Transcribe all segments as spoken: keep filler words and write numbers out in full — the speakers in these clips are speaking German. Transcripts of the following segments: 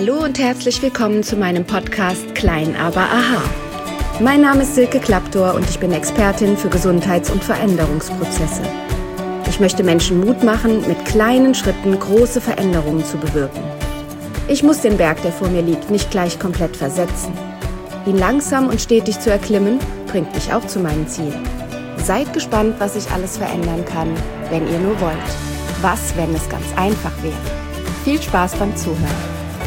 Hallo und herzlich willkommen zu meinem Podcast Klein aber aha. Mein Name ist Silke Klaptor und ich bin Expertin für Gesundheits- und Veränderungsprozesse. Ich möchte Menschen Mut machen, mit kleinen Schritten große Veränderungen zu bewirken. Ich muss den Berg, der vor mir liegt, nicht gleich komplett versetzen. Ihn langsam und stetig zu erklimmen, bringt mich auch zu meinem Ziel. Seid gespannt, was ich alles verändern kann, wenn ihr nur wollt. Was, wenn es ganz einfach wäre? Viel Spaß beim Zuhören.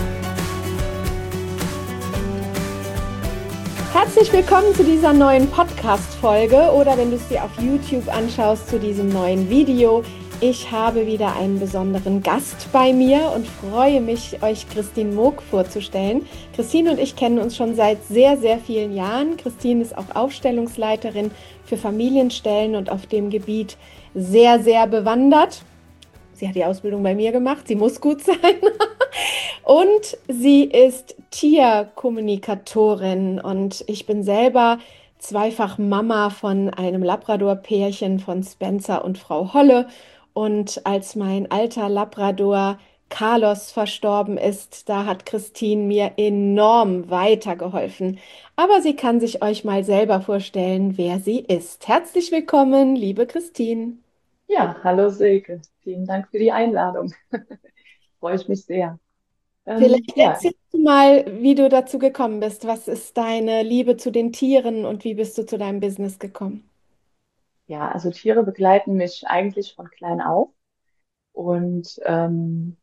Herzlich willkommen zu dieser neuen Podcast-Folge oder wenn du es dir auf YouTube anschaust, zu diesem neuen Video. Ich habe wieder einen besonderen Gast bei mir und freue mich, euch Christine Moog vorzustellen. Christine und ich kennen uns schon seit sehr, sehr vielen Jahren. Christine ist auch Aufstellungsleiterin für Familienstellen und auf dem Gebiet sehr, sehr bewandert. Sie hat die Ausbildung bei mir gemacht, sie muss gut sein. Und sie ist Tierkommunikatorin und ich bin selber zweifach Mama von einem Labrador-Pärchen von Spencer und Frau Holle. Und als mein alter Labrador Carlos verstorben ist, da hat Christine mir enorm weitergeholfen. Aber sie kann sich euch mal selber vorstellen, wer sie ist. Herzlich willkommen, liebe Christine. Ja, hallo Silke. Vielen Dank für die Einladung. Freue ich mich sehr. Ähm, Vielleicht ja, erzählst du mal, wie du dazu gekommen bist. Was ist deine Liebe zu den Tieren und wie bist du zu deinem Business gekommen? ja, also Tiere begleiten mich eigentlich von klein auf. Und ähm,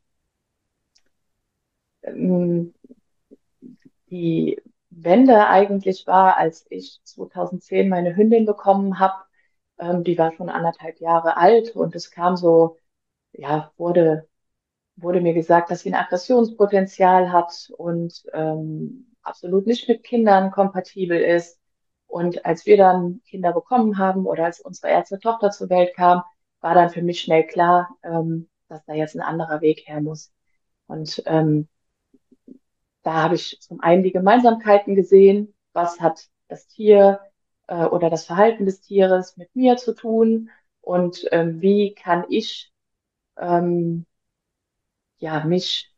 ähm, die Wende eigentlich war, als ich zweitausendzehn meine Hündin bekommen habe. Ähm, die war schon anderthalb Jahre alt und es kam so, ja, wurde wurde mir gesagt, dass sie ein Aggressionspotenzial hat und ähm, absolut nicht mit Kindern kompatibel ist. Und als wir dann Kinder bekommen haben oder als unsere erste Tochter zur Welt kam, war dann für mich schnell klar, ähm, dass da jetzt ein anderer Weg her muss. Und ähm, da habe ich zum einen die Gemeinsamkeiten gesehen, was hat das Tier äh, oder das Verhalten des Tieres mit mir zu tun und ähm, wie kann ich ähm, ja mich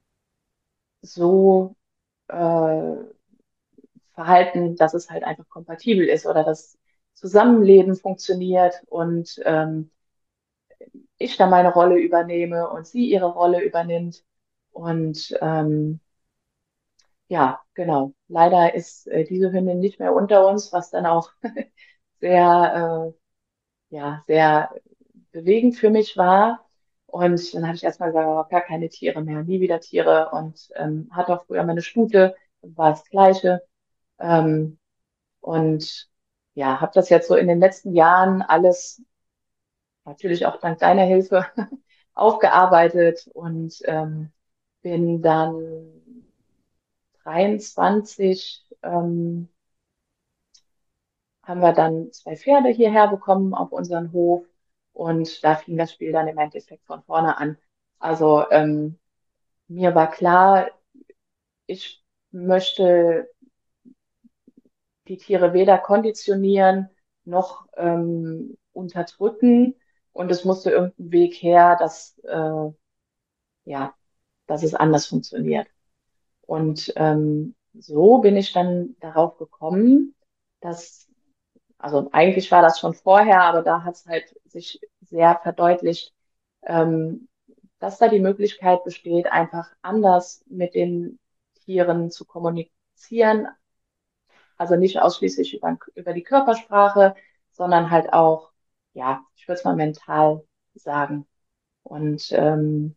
so äh, verhalten, dass es halt einfach kompatibel ist oder das Zusammenleben funktioniert und ähm, ich da meine Rolle übernehme und sie ihre Rolle übernimmt. Und ähm, ja, genau. Leider ist äh, diese Hündin nicht mehr unter uns, was dann auch sehr, äh, ja, sehr bewegend für mich war. Und dann habe ich erstmal gesagt, oh, gar keine Tiere mehr, nie wieder Tiere. Und ähm, hatte auch früher meine Stute, war das Gleiche. Ähm, Und ja, habe das jetzt so in den letzten Jahren alles, natürlich auch dank deiner Hilfe, aufgearbeitet und ähm, bin dann dreiundzwanzig, ähm, haben wir dann zwei Pferde hierher bekommen auf unseren Hof und da fing das Spiel dann im Endeffekt von vorne an. Also ähm, mir war klar, ich möchte die Tiere weder konditionieren noch ähm, unterdrücken. Und es musste irgendein Weg her, dass, äh, ja, dass es anders funktioniert. Und ähm, so bin ich dann darauf gekommen, dass, also eigentlich war das schon vorher, aber da hat es halt sich sehr verdeutlicht, ähm, dass da die Möglichkeit besteht, einfach anders mit den Tieren zu kommunizieren, also nicht ausschließlich über, über die Körpersprache, sondern halt auch, ja, ich würde es mal mental sagen. Und ähm,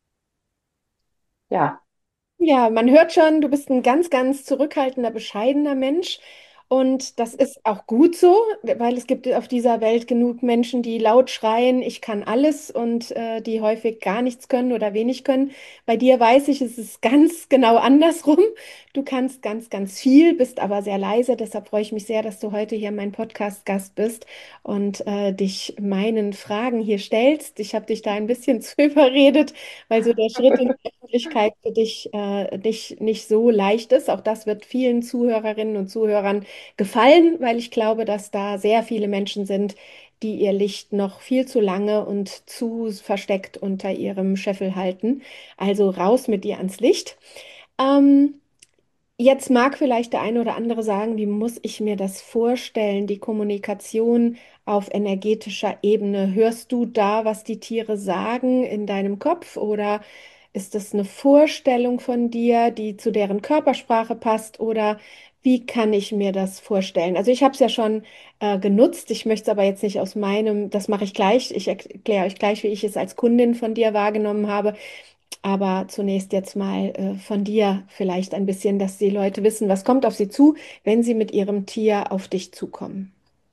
ja, Ja, man hört schon, du bist ein ganz, ganz zurückhaltender, bescheidener Mensch. Und das ist auch gut so, weil es gibt auf dieser Welt genug Menschen, die laut schreien, ich kann alles und äh, die häufig gar nichts können oder wenig können. Bei dir weiß ich, es ist ganz genau andersrum. Du kannst ganz, ganz viel, bist aber sehr leise. Deshalb freue ich mich sehr, dass du heute hier mein Podcast-Gast bist und äh, dich meinen Fragen hier stellst. Ich habe dich da ein bisschen zu überredet, weil so der Schritt in Öffentlichkeit für dich äh, nicht, nicht so leicht ist. Auch das wird vielen Zuhörerinnen und Zuhörern gefallen, weil ich glaube, dass da sehr viele Menschen sind, die ihr Licht noch viel zu lange und zu versteckt unter ihrem Scheffel halten. Also raus mit dir ans Licht. Ähm, Jetzt mag vielleicht der eine oder andere sagen, wie muss ich mir das vorstellen, die Kommunikation auf energetischer Ebene? Hörst du da, was die Tiere sagen in deinem Kopf oder ist das eine Vorstellung von dir, die zu deren Körpersprache passt oder wie kann ich mir das vorstellen? Also ich habe es ja schon äh, genutzt, ich möchte es aber jetzt nicht aus meinem, das mache ich gleich, ich erkläre euch gleich, wie ich es als Kundin von dir wahrgenommen habe. Aber zunächst jetzt mal äh, von dir vielleicht ein bisschen, dass die Leute wissen, was kommt auf sie zu, wenn sie mit ihrem Tier auf dich zukommen.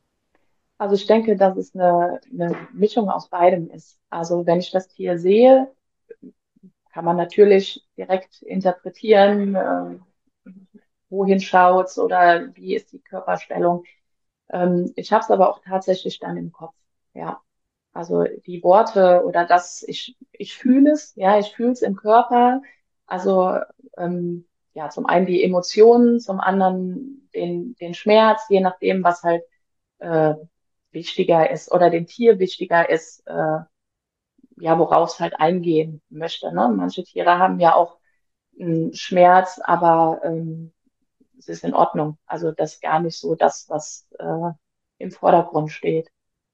Also ich denke, dass es eine, eine Mischung aus beidem ist. Also wenn ich das Tier sehe, kann man natürlich direkt interpretieren, äh, wohin schaut's oder wie ist die Körperstellung. Ähm, ich habe es aber auch tatsächlich dann im Kopf. Ja, also die Worte oder das, ich, ich fühle es, ja, ich fühle es im Körper. Also ähm, ja, zum einen die Emotionen, zum anderen den, den Schmerz, je nachdem, was halt äh, wichtiger ist oder dem Tier wichtiger ist, äh, ja, worauf es halt eingehen möchte. Ne? Manche Tiere haben ja auch einen Schmerz, aber ähm, es ist in Ordnung. Also das ist gar nicht so das, was äh, im Vordergrund steht.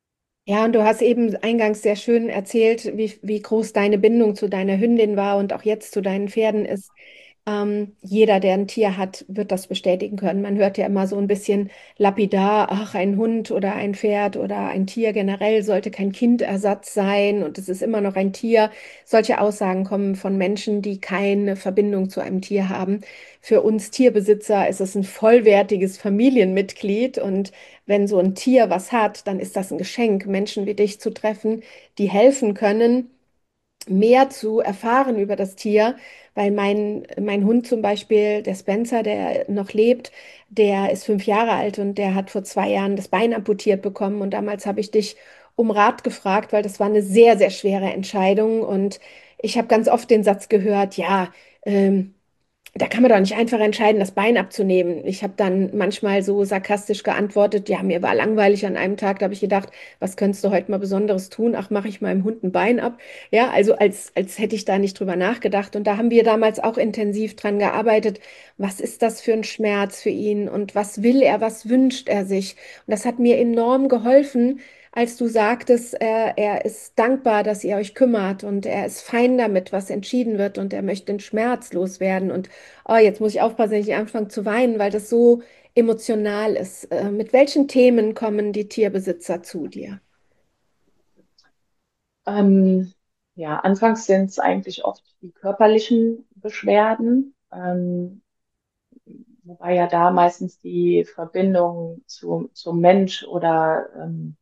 Ja, und du hast eben eingangs sehr schön erzählt, wie, wie groß deine Bindung zu deiner Hündin war und auch jetzt zu deinen Pferden ist. Ähm, jeder, der ein Tier hat, wird das bestätigen können. Man hört ja immer so ein bisschen lapidar, ach, ein Hund oder ein Pferd oder ein Tier generell sollte kein Kindersatz sein und es ist immer noch ein Tier. Solche Aussagen kommen von Menschen, die keine Verbindung zu einem Tier haben. Für uns Tierbesitzer ist es ein vollwertiges Familienmitglied und wenn so ein Tier was hat, dann ist das ein Geschenk, Menschen wie dich zu treffen, die helfen können mehr zu erfahren über das Tier, weil mein, mein Hund zum Beispiel, der Spencer, der noch lebt, der ist fünf Jahre alt und der hat vor zwei Jahren das Bein amputiert bekommen und damals habe ich dich um Rat gefragt, weil das war eine sehr, sehr schwere Entscheidung und ich habe ganz oft den Satz gehört, ja, ähm, da kann man doch nicht einfach entscheiden, das Bein abzunehmen. Ich habe dann manchmal so sarkastisch geantwortet, ja, mir war langweilig an einem Tag, da habe ich gedacht, was könntest du heute mal Besonderes tun? Ach, mache ich meinem Hund ein Bein ab. Ja, also als, als hätte ich da nicht drüber nachgedacht. Und da haben wir damals auch intensiv dran gearbeitet. Was ist das für ein Schmerz für ihn und was will er, was wünscht er sich? Und das hat mir enorm geholfen, als du sagtest, er, er ist dankbar, dass ihr euch kümmert und er ist fein damit, was entschieden wird und er möchte den Schmerz loswerden. Und oh, jetzt muss ich aufpassen, dass ich nicht anfange zu weinen, weil das so emotional ist. Äh, mit welchen Themen kommen die Tierbesitzer zu dir? Ähm, ja, anfangs sind es eigentlich oft die körperlichen Beschwerden, ähm, wobei ja da meistens die Verbindung zu, zum Mensch oder ähm,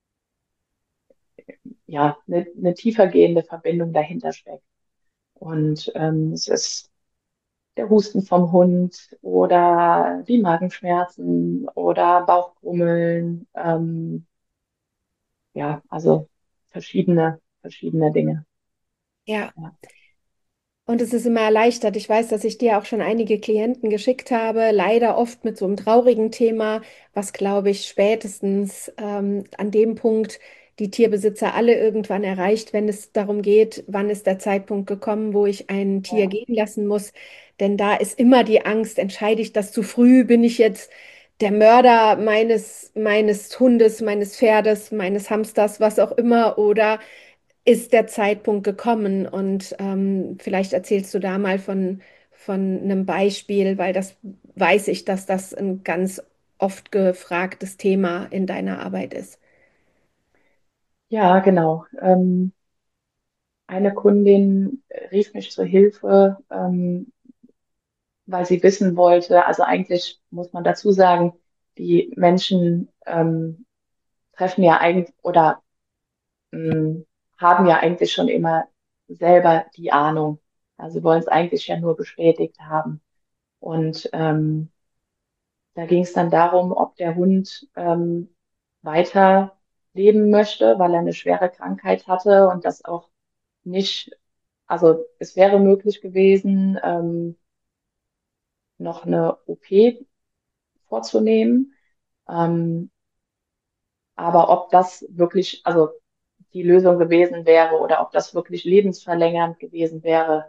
ja, eine, eine tiefergehende Verbindung dahinter steckt. Und ähm, es ist der Husten vom Hund oder die Magenschmerzen oder Bauchgrummeln, ähm, ja, also verschiedene, verschiedene Dinge. Ja. Ja. Und es ist immer erleichtert. Ich weiß, dass ich dir auch schon einige Klienten geschickt habe, leider oft mit so einem traurigen Thema, was, glaube ich, spätestens ähm, an dem Punkt die Tierbesitzer alle irgendwann erreicht, wenn es darum geht, wann ist der Zeitpunkt gekommen, wo ich ein Tier Ja. gehen lassen muss. Denn da ist immer die Angst, entscheide ich das zu früh, bin ich jetzt der Mörder meines, meines Hundes, meines Pferdes, meines Hamsters, was auch immer, oder ist der Zeitpunkt gekommen und ähm, vielleicht erzählst du da mal von, von einem Beispiel, weil das weiß ich, dass das ein ganz oft gefragtes Thema in deiner Arbeit ist. Ja, genau. Ähm, eine Kundin rief mich zur Hilfe, ähm, weil sie wissen wollte, also eigentlich muss man dazu sagen, die Menschen ähm, treffen ja eigentlich oder mh, haben ja eigentlich schon immer selber die Ahnung. Also sie wollen es eigentlich ja nur bestätigt haben. Und ähm, da ging es dann darum, ob der Hund ähm, weiter leben möchte, weil er eine schwere Krankheit hatte und das auch nicht, also es wäre möglich gewesen, ähm, noch eine O P vorzunehmen. Ähm, aber ob das wirklich, also die Lösung gewesen wäre oder ob das wirklich lebensverlängernd gewesen wäre,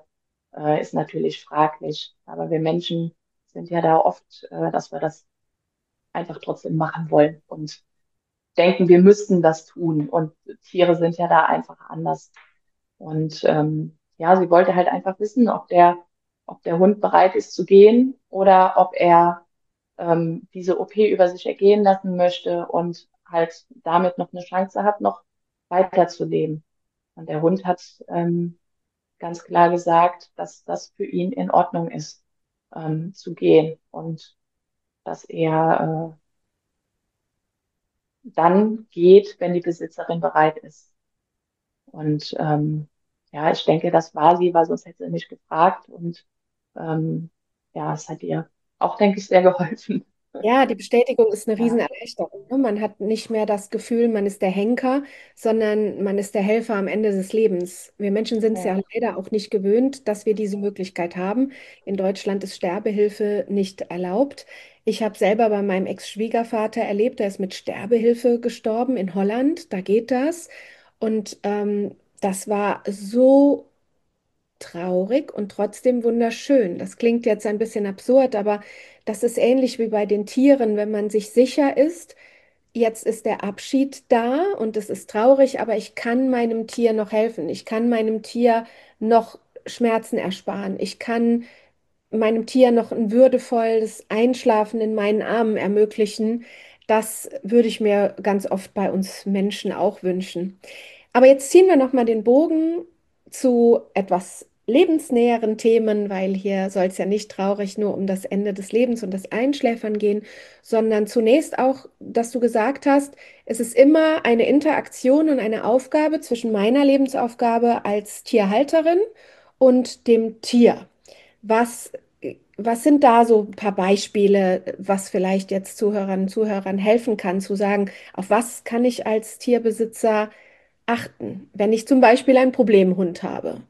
äh, ist natürlich fraglich. Aber wir Menschen sind ja da oft, äh, dass wir das einfach trotzdem machen wollen und denken, wir müssten das tun. Und Tiere sind ja da einfach anders. Und ähm, ja, sie wollte halt einfach wissen, ob der, ob der Hund bereit ist zu gehen oder ob er ähm, diese O P über sich ergehen lassen möchte und halt damit noch eine Chance hat, noch weiterzuleben. Und der Hund hat ähm, ganz klar gesagt, dass das für ihn in Ordnung ist, ähm, zu gehen und dass er äh, dann geht, wenn die Besitzerin bereit ist. Und ähm, ja, ich denke, das war sie, weil sonst hätte sie nicht gefragt. Und ähm, ja, es hat ihr auch, denke ich, sehr geholfen. Ja, die Bestätigung ist eine Ja, Riesenerleichterung. Ne? Man hat nicht mehr das Gefühl, man ist der Henker, sondern man ist der Helfer am Ende des Lebens. Wir Menschen sind es ja ja. leider auch nicht gewöhnt, dass wir diese Möglichkeit haben. In Deutschland ist Sterbehilfe nicht erlaubt. Ich habe selber bei meinem Ex-Schwiegervater erlebt, der ist mit Sterbehilfe gestorben in Holland. Da geht das. Und ähm, das war so traurig und trotzdem wunderschön. Das klingt jetzt ein bisschen absurd, aber das ist ähnlich wie bei den Tieren, wenn man sich sicher ist, jetzt ist der Abschied da und es ist traurig, aber ich kann meinem Tier noch helfen. Ich kann meinem Tier noch Schmerzen ersparen. Ich kann meinem Tier noch ein würdevolles Einschlafen in meinen Armen ermöglichen. Das würde ich mir ganz oft bei uns Menschen auch wünschen. Aber jetzt ziehen wir noch mal den Bogen zu etwas lebensnäheren Themen, weil hier soll es ja nicht traurig nur um das Ende des Lebens und das Einschläfern gehen, sondern zunächst auch, dass du gesagt hast, es ist immer eine Interaktion und eine Aufgabe zwischen meiner Lebensaufgabe als Tierhalterin und dem Tier. Was, was sind da so ein paar Beispiele, was vielleicht jetzt Zuhörern und Zuhörern helfen kann, zu sagen, auf was kann ich als Tierbesitzer achten, wenn ich zum Beispiel einen Problemhund habe?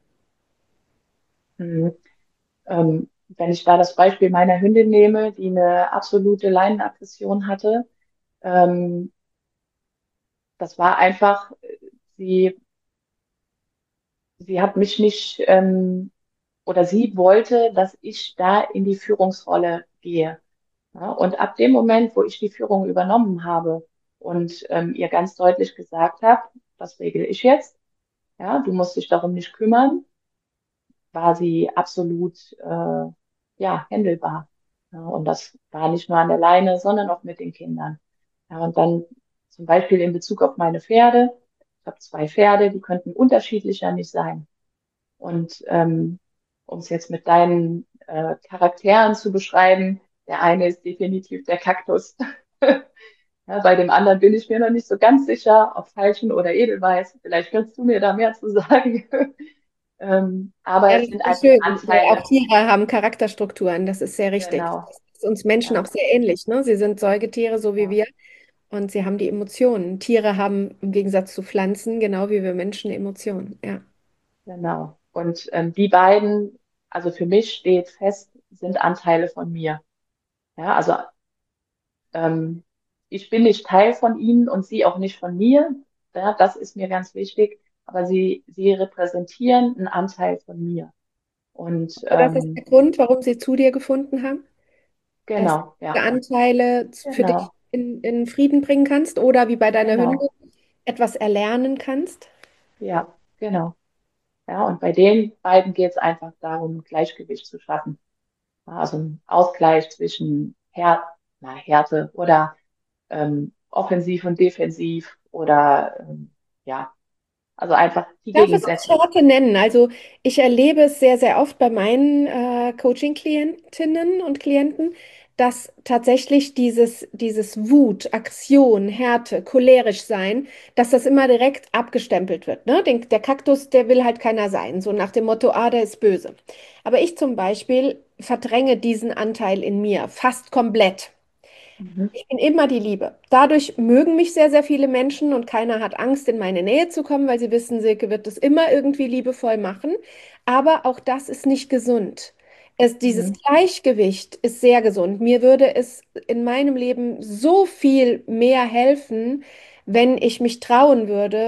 Mhm. Ähm, wenn ich da das Beispiel meiner Hündin nehme, die eine absolute Leinenaggression hatte, ähm, das war einfach, sie, sie hat mich nicht, ähm, oder sie wollte, dass ich da in die Führungsrolle gehe. Ja, und ab dem Moment, wo ich die Führung übernommen habe und ähm, ihr ganz deutlich gesagt habe, das regle ich jetzt, ja, du musst dich darum nicht kümmern, war sie absolut äh, ja, händelbar. Ja, und das war nicht nur an der Leine, sondern auch mit den Kindern. Ja, und dann zum Beispiel in Bezug auf meine Pferde. Ich habe zwei Pferde, die könnten unterschiedlicher nicht sein. Und ähm, um es jetzt mit deinen äh, Charakteren zu beschreiben, der eine ist definitiv der Kaktus. Ja, bei dem anderen bin ich mir noch nicht so ganz sicher, ob Veilchen oder Edelweiß. Vielleicht kannst du mir da mehr zu sagen. Ähm, aber Ja, es das sind ist einfach sehr schön, weil auch Anteile. Tiere haben Charakterstrukturen. Das ist sehr richtig. Genau, Das ist uns Menschen auch ja, sehr ähnlich, ne? Sie sind Säugetiere, so wie ja, wir, und sie haben die Emotionen. Tiere haben im Gegensatz zu Pflanzen, genau wie wir Menschen, Emotionen. Ja. genau. Und ähm, die beiden, also für mich steht fest, sind Anteile von mir. Ja, also ähm, ich bin nicht Teil von ihnen und sie auch nicht von mir. Ja, das ist mir ganz wichtig. Aber sie, sie repräsentieren einen Anteil von mir. Und Und das ist ähm, der Grund, warum sie zu dir gefunden haben, dass du genau, diese ja, Anteile für dich genau, in, in Frieden bringen kannst oder wie bei deiner Hündin genau, etwas erlernen kannst. ja, genau. Ja, und bei den beiden geht es einfach darum, Gleichgewicht zu schaffen. Ja, also ein Ausgleich zwischen Här na, Härte oder ähm, offensiv und defensiv oder ähm, ja, also einfach die Darf es auch Gegensätze. Sorte nennen. Also ich erlebe es sehr, sehr oft bei meinen äh, Coaching-Klientinnen und Klienten, dass tatsächlich dieses, dieses Wut, Aktion, Härte, cholerisch sein, dass das immer direkt abgestempelt wird. Ne? Den, der Kaktus, der will halt keiner sein, so nach dem Motto, ah, der ist böse. Aber ich zum Beispiel verdränge diesen Anteil in mir fast komplett. Mhm. Ich bin immer die Liebe. Dadurch mögen mich sehr, sehr viele Menschen und keiner hat Angst, in meine Nähe zu kommen, weil sie wissen, Silke wird es immer irgendwie liebevoll machen. Aber auch das ist nicht gesund. Es, dieses Mhm. Gleichgewicht ist sehr gesund. Mir würde es in meinem Leben so viel mehr helfen, wenn ich mich trauen würde,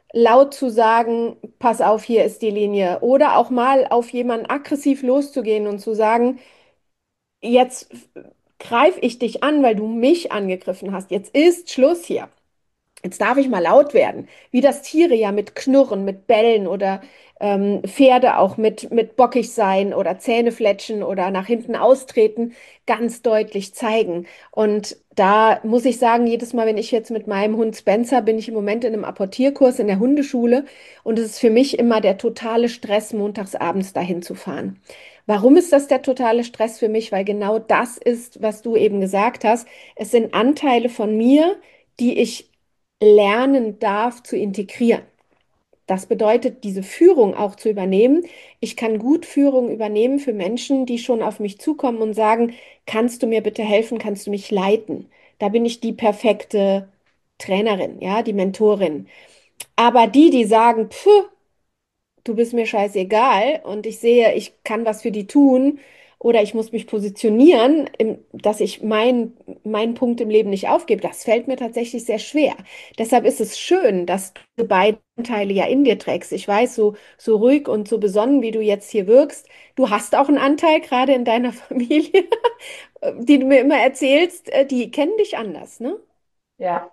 laut zu sagen, pass auf, hier ist die Linie. Oder auch mal auf jemanden aggressiv loszugehen und zu sagen, jetzt greife ich dich an, weil du mich angegriffen hast. Jetzt ist Schluss hier. Jetzt darf ich mal laut werden, wie das Tiere ja mit Knurren, mit Bellen oder ähm, Pferde auch mit, mit bockig sein oder Zähne fletschen oder nach hinten austreten, ganz deutlich zeigen. Und da muss ich sagen, jedes Mal, wenn ich jetzt mit meinem Hund Spencer bin, ich im Moment in einem Apportierkurs in der Hundeschule und es ist für mich immer der totale Stress, montags abends dahin zu fahren. Warum ist das der totale Stress für mich? Weil genau das ist, was du eben gesagt hast. Es sind Anteile von mir, die ich lernen darf zu integrieren. Das bedeutet, diese Führung auch zu übernehmen. Ich kann gut Führung übernehmen für Menschen, die schon auf mich zukommen und sagen, kannst du mir bitte helfen, kannst du mich leiten? Da bin ich die perfekte Trainerin, ja, die Mentorin. Aber die, die sagen, pfuh, du bist mir scheißegal und ich sehe, ich kann was für die tun oder ich muss mich positionieren, im, dass ich mein, meinen Punkt im Leben nicht aufgebe, das fällt mir tatsächlich sehr schwer. Deshalb ist es schön, dass du beide Teile ja in dir trägst. Ich weiß, so, so ruhig und so besonnen, wie du jetzt hier wirkst, du hast auch einen Anteil, gerade in deiner Familie, die du mir immer erzählst, äh, die kennen dich anders, ne? Ja,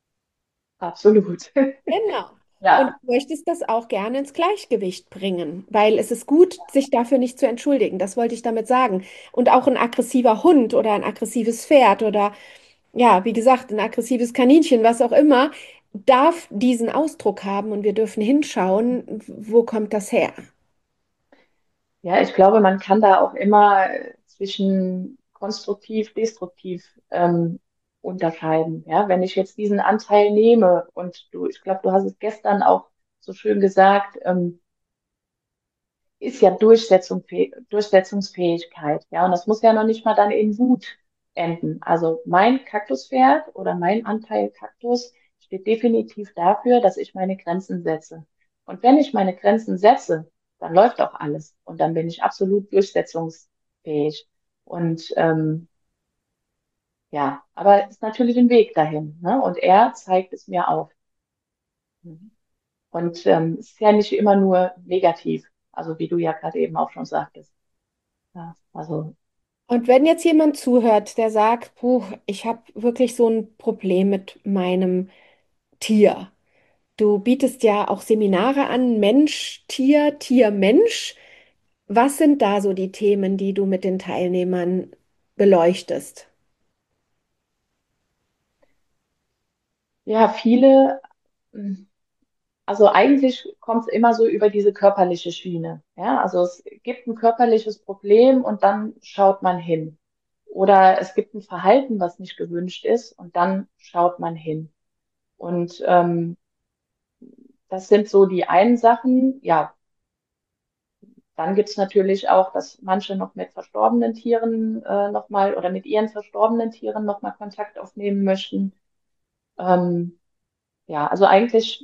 absolut. Genau. Und Ja, du möchtest das auch gerne ins Gleichgewicht bringen, weil es ist gut, sich dafür nicht zu entschuldigen. Das wollte ich damit sagen. Und auch ein aggressiver Hund oder ein aggressives Pferd oder ja, wie gesagt, ein aggressives Kaninchen, was auch immer, darf diesen Ausdruck haben und wir dürfen hinschauen, wo kommt das her? ja, ich glaube, man kann da auch immer äh, zwischen konstruktiv, destruktiv ähm, unterscheiden. Ja, wenn ich jetzt diesen Anteil nehme und du, ich glaube, du hast es gestern auch so schön gesagt, ähm, ist ja Durchsetzung, Durchsetzungsfähigkeit. Ja, und das muss ja noch nicht mal dann in Wut enden. Also mein Kaktuspferd oder mein Anteil Kaktus steht definitiv dafür, dass ich meine Grenzen setze. Und wenn ich meine Grenzen setze, dann läuft auch alles. Und dann bin ich absolut durchsetzungsfähig. Und ähm, ja, aber es ist natürlich ein Weg dahin. Ne? Und er zeigt es mir auf. Mhm. Und ähm, es ist ja nicht immer nur negativ. Also wie du ja gerade eben auch schon sagtest. Ja, also Und wenn jetzt jemand zuhört, der sagt, puh, ich habe wirklich so ein Problem mit meinem Tier. Du bietest ja auch Seminare an, Mensch, Tier, Tier, Mensch. Was sind da so die Themen, die du mit den Teilnehmern beleuchtest? ja, viele, mm, also eigentlich kommt es immer so über diese körperliche Schiene. Ja, also es gibt ein körperliches Problem und dann schaut man hin. Oder es gibt ein Verhalten, was nicht gewünscht ist und dann schaut man hin. Und ähm, das sind so die einen Sachen. Ja, dann gibt es natürlich auch, dass manche noch mit verstorbenen Tieren äh, nochmal oder mit ihren verstorbenen Tieren nochmal Kontakt aufnehmen möchten. Ähm, ja, also eigentlich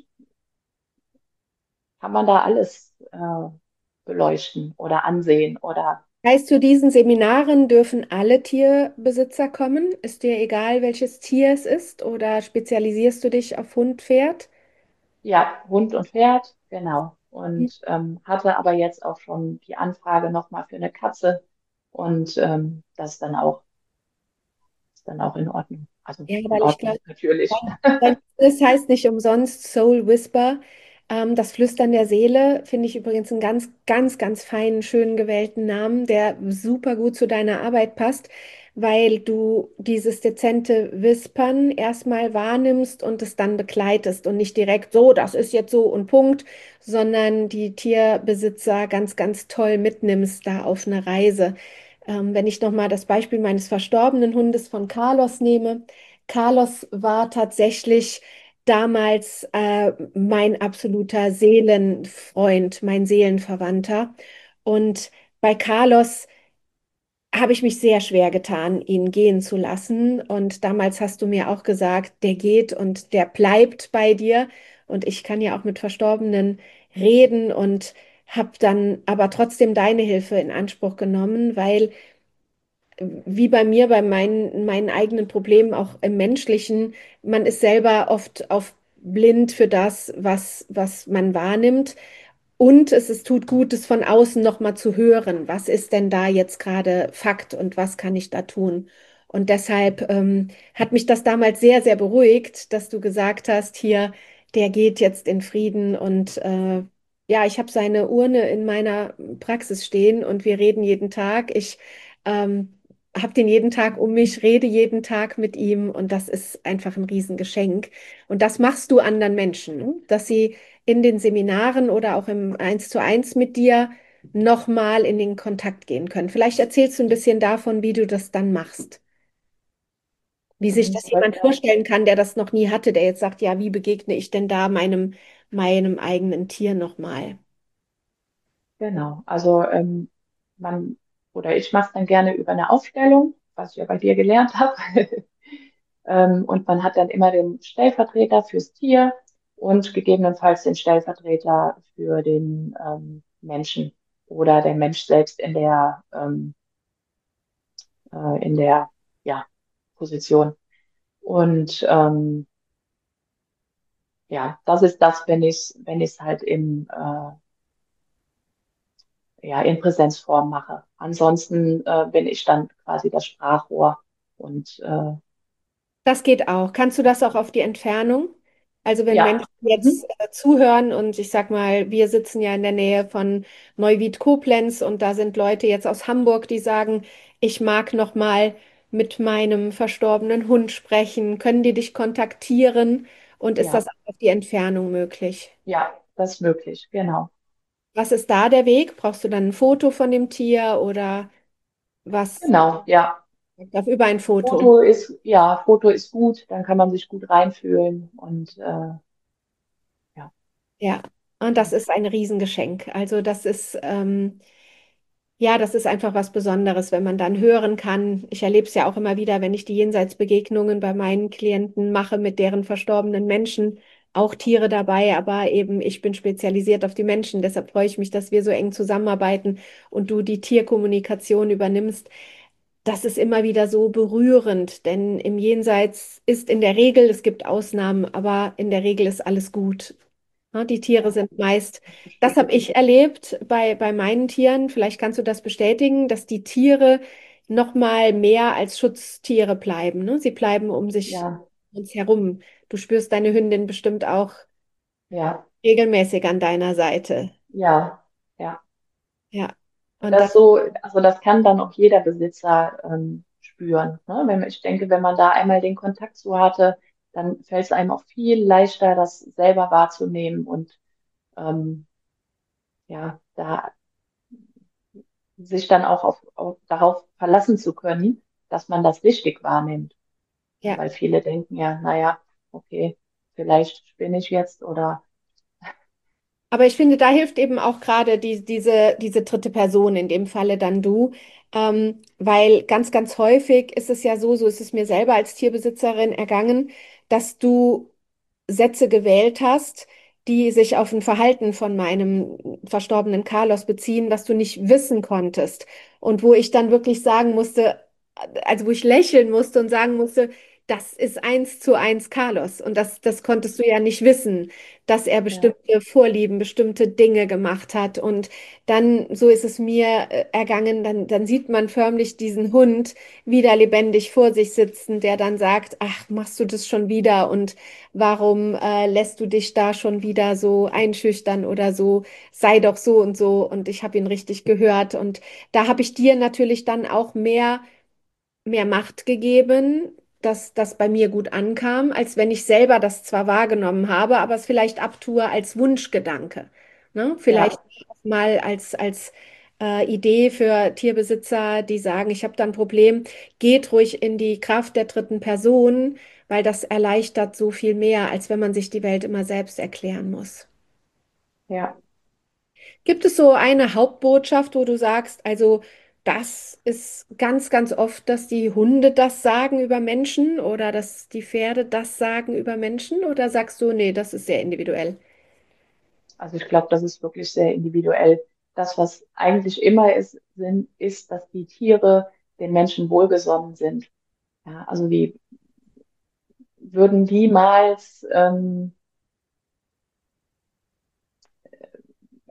kann man da alles äh, beleuchten oder ansehen oder Heißt, zu diesen Seminaren dürfen alle Tierbesitzer kommen? Ist dir egal, welches Tier es ist, oder spezialisierst du dich auf Hund, Pferd? ja, Hund und Pferd, genau. Und ähm, hatte aber jetzt auch schon die Anfrage nochmal für eine Katze und ähm, das ist dann auch, ist dann auch in Ordnung. Also Ja, in weil ich Ordnung, glaube, natürlich. das heißt nicht umsonst Soul Whisper. Ähm, das Flüstern der Seele finde ich übrigens einen ganz, ganz, ganz feinen, schönen gewählten Namen, der super gut zu deiner Arbeit passt, weil du dieses dezente Wispern erstmal wahrnimmst und es dann begleitest und nicht direkt so, das ist jetzt so und Punkt, sondern die Tierbesitzer ganz, ganz toll mitnimmst da auf eine Reise. Ähm, wenn ich nochmal das Beispiel meines verstorbenen Hundes von Carlos nehme. Carlos war tatsächlich damals äh, mein absoluter Seelenfreund, mein Seelenverwandter. Und bei Carlos habe ich mich sehr schwer getan, ihn gehen zu lassen. Und damals hast du mir auch gesagt, der geht und der bleibt bei dir. Und ich kann ja auch mit Verstorbenen reden und habe dann aber trotzdem deine Hilfe in Anspruch genommen, weil wie bei mir, bei meinen, meinen eigenen Problemen, auch im Menschlichen, man ist selber oft auf blind für das, was, was man wahrnimmt. Und es, es tut gut, es von außen nochmal zu hören. Was ist denn da jetzt gerade Fakt und was kann ich da tun? Und deshalb ähm, hat mich das damals sehr, sehr beruhigt, dass du gesagt hast, hier, der geht jetzt in Frieden und äh, ja, ich habe seine Urne in meiner Praxis stehen und wir reden jeden Tag. Ich ähm, habe den jeden Tag um mich, rede jeden Tag mit ihm und das ist einfach ein Riesengeschenk. Und das machst du anderen Menschen, ne? Dass sie in den Seminaren oder auch im Eins zu eins mit dir nochmal in den Kontakt gehen können. Vielleicht erzählst du ein bisschen davon, wie du das dann machst. Wie sich Mhm. das jemand Heute, vorstellen kann, der das noch nie hatte, der jetzt sagt, ja, wie begegne ich denn da meinem, meinem eigenen Tier nochmal? genau. Also ähm, man oder ich mache es dann gerne über eine Aufstellung, was ich ja bei dir gelernt habe. Ähm, und man hat dann immer den Stellvertreter fürs Tier und gegebenenfalls den Stellvertreter für den ähm, Menschen oder der Mensch selbst in der, ähm, äh, in der ja, Position. Und ähm, ja, das ist das, wenn ich es wenn ich's halt im, äh, ja, in Präsenzform mache. Ansonsten äh, bin ich dann quasi das Sprachrohr und äh, Das geht auch. Kannst du das auch auf die Entfernung? Also wenn ja, Menschen mhm. jetzt äh, zuhören und ich sag mal, wir sitzen ja in der Nähe von Neuwied-Koblenz und da sind Leute jetzt aus Hamburg, die sagen, ich mag noch mal mit meinem verstorbenen Hund sprechen. Können die dich kontaktieren? Und ist das Ja, auch auf die Entfernung möglich? ja, das ist möglich, genau. Was ist da der Weg? Brauchst du dann ein Foto von dem Tier oder was? Genau, ja. Auf über ein Foto. Foto ist, ja, Foto ist gut, dann kann man sich gut reinfühlen und äh, ja, Ja, und das ist ein Riesengeschenk. Also das ist, ähm, ja, das ist einfach was Besonderes, wenn man dann hören kann. Ich erlebe es ja auch immer wieder, wenn ich die Jenseitsbegegnungen bei meinen Klienten mache mit deren verstorbenen Menschen, auch Tiere dabei, aber eben ich bin spezialisiert auf die Menschen. Deshalb freue ich mich, dass wir so eng zusammenarbeiten und du die Tierkommunikation übernimmst. Das ist immer wieder so berührend, denn im Jenseits ist in der Regel, es gibt Ausnahmen, aber in der Regel ist alles gut. Ja, die Tiere ja, sind meist, kann ich das habe bestätigen. ich erlebt bei, bei meinen Tieren, vielleicht kannst du das bestätigen, dass die Tiere noch mal mehr als Schutztiere bleiben. Ne? Sie bleiben um sich Ja, uns herum. Du spürst deine Hündin bestimmt auch ja, regelmäßig an deiner Seite. ja, ja. Ja, Und und das, das so, also das kann dann auch jeder Besitzer ähm, spüren. Ne? Wenn, ich denke, wenn man da einmal den Kontakt zu hatte, dann fällt es einem auch viel leichter, das selber wahrzunehmen und ähm, ja, da sich dann auch auf, auf, darauf verlassen zu können, dass man das richtig wahrnimmt. Ja, ja. weil viele denken ja, naja, okay, vielleicht spinne ich jetzt oder Aber ich finde, da hilft eben auch gerade die, diese, diese dritte Person, in dem Falle dann du, ähm, weil ganz, ganz häufig ist es ja so, so ist es mir selber als Tierbesitzerin ergangen, dass du Sätze gewählt hast, die sich auf ein Verhalten von meinem verstorbenen Carlos beziehen, was du nicht wissen konntest. Und wo ich dann wirklich sagen musste, also wo ich lächeln musste und sagen musste, das ist eins zu eins Carlos. Und das, das konntest du ja nicht wissen, dass er ja, bestimmte Vorlieben, bestimmte Dinge gemacht hat. Und dann, so ist es mir äh, ergangen, dann, dann sieht man förmlich diesen Hund wieder lebendig vor sich sitzen, der dann sagt, ach, machst du das schon wieder? Und warum äh, lässt du dich da schon wieder so einschüchtern oder so? Sei doch so und so. Und ich habe ihn richtig gehört. Und da habe ich dir natürlich dann auch mehr mehr Macht gegeben, dass das bei mir gut ankam, als wenn ich selber das zwar wahrgenommen habe, aber es vielleicht abtue als Wunschgedanke. Ne? Vielleicht ja, auch mal als, als äh, Idee für Tierbesitzer, die sagen, ich habe da ein Problem, geht ruhig in die Kraft der dritten Person, weil das erleichtert so viel mehr, als wenn man sich die Welt immer selbst erklären muss. ja. Gibt es so eine Hauptbotschaft, wo du sagst, also das ist ganz, ganz oft, dass die Hunde das sagen über Menschen oder dass die Pferde das sagen über Menschen? Oder sagst du, nee, das ist sehr individuell? Also ich glaube, das ist wirklich sehr individuell. Das, was eigentlich immer ist, sind, ist, dass die Tiere den Menschen wohlgesonnen sind. Ja, also die würden niemals ähm,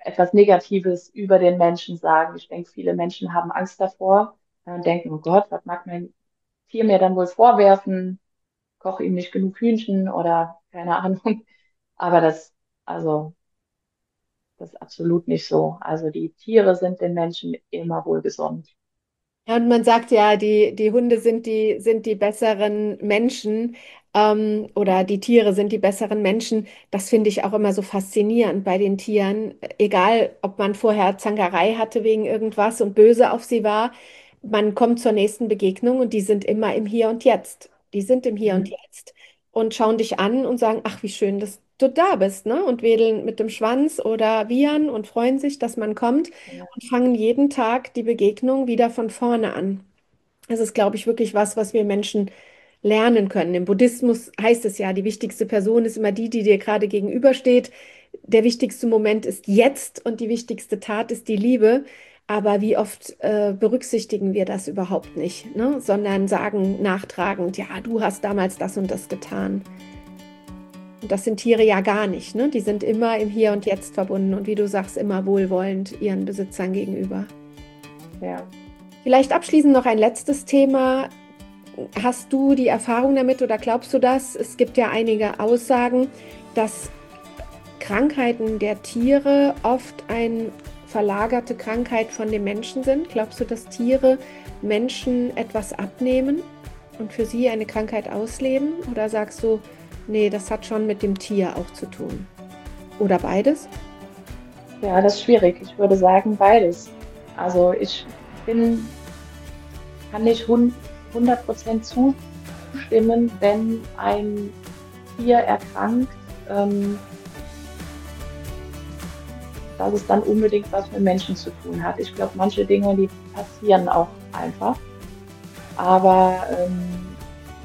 etwas Negatives über den Menschen sagen. Ich denke, viele Menschen haben Angst davor und denken, oh Gott, was mag mein Tier mir dann wohl vorwerfen? Koche ihm nicht genug Hühnchen oder keine Ahnung. Aber das, also, das ist absolut nicht so. Also die Tiere sind den Menschen immer wohlgesonnen. Ja, und man sagt ja, die, die Hunde sind die, sind die besseren Menschen, ähm, oder die Tiere sind die besseren Menschen. Das finde ich auch immer so faszinierend bei den Tieren. Egal, ob man vorher Zankerei hatte wegen irgendwas und böse auf sie war, man kommt zur nächsten Begegnung und die sind immer im Hier und Jetzt. Die sind im Hier und Mhm. Jetzt und schauen dich an und sagen, ach, wie schön, dass du da bist, ne? Und wedeln mit dem Schwanz oder wiehern und freuen sich, dass man kommt Ja, und fangen jeden Tag die Begegnung wieder von vorne an. Das ist, glaube ich, wirklich was, was wir Menschen lernen können. Im Buddhismus heißt es ja, die wichtigste Person ist immer die, die dir gerade gegenübersteht. Der wichtigste Moment ist jetzt und die wichtigste Tat ist die Liebe. Aber wie oft äh, berücksichtigen wir das überhaupt nicht, ne? Sondern sagen nachtragend, ja, du hast damals das und das getan. Und das sind Tiere ja gar nicht, ne? Die sind immer im Hier und Jetzt verbunden und wie du sagst, immer wohlwollend ihren Besitzern gegenüber. ja. Vielleicht abschließend noch ein letztes Thema. Hast du die Erfahrung damit oder glaubst du das? Es gibt ja einige Aussagen, dass Krankheiten der Tiere oft eine verlagerte Krankheit von den Menschen sind. Glaubst du, dass Tiere Menschen etwas abnehmen und für sie eine Krankheit ausleben? Oder sagst du, nee, das hat schon mit dem Tier auch zu tun? Oder beides? Ja, das ist schwierig. Ich würde sagen, beides. Also ich bin, kann nicht hun- hundert Prozent zustimmen, wenn ein Tier erkrankt, ähm, dass es dann unbedingt was mit Menschen zu tun hat. Ich glaube, manche Dinge, die passieren auch einfach. Aber ähm,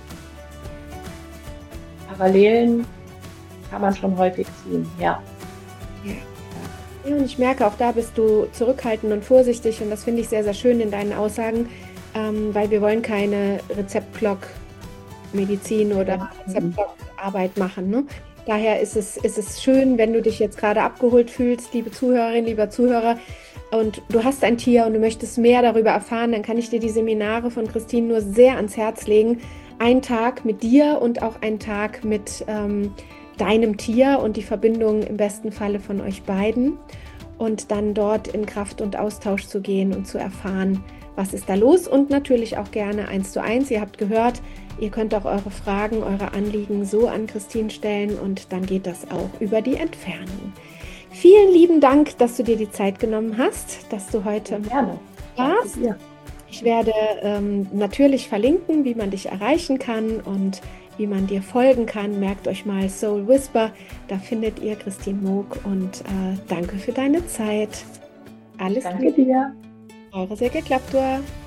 Parallelen kann man schon häufig ziehen, ja. Ja. Ja, und ich merke, auch da bist du zurückhaltend und vorsichtig und das finde ich sehr, sehr schön in deinen Aussagen, ähm, weil wir wollen keine Rezeptblock-Medizin oder Ja, mhm. Rezeptblock-Arbeit machen, ne? Daher ist es, ist es schön, wenn du dich jetzt gerade abgeholt fühlst, liebe Zuhörerin, lieber Zuhörer, und du hast ein Tier und du möchtest mehr darüber erfahren, dann kann ich dir die Seminare von Christine nur sehr ans Herz legen. Ein Tag mit dir und auch ein Tag mit ähm, deinem Tier und die Verbindung im besten Falle von euch beiden und dann dort in Kraft und Austausch zu gehen und zu erfahren, was ist da los und natürlich auch gerne eins zu eins. Ihr habt gehört, ihr könnt auch eure Fragen, eure Anliegen so an Christine stellen und dann geht das auch über die Entfernung. Vielen lieben Dank, dass du dir die Zeit genommen hast, dass du Sehr heute gerne. Danke warst. dir. Ich werde ähm, natürlich verlinken, wie man dich erreichen kann und wie man dir folgen kann. Merkt euch mal Soul Whisper, da findet ihr Christine Moog und äh, danke für deine Zeit. Alles Danke Liebe, dir. eure Silke Klaptor.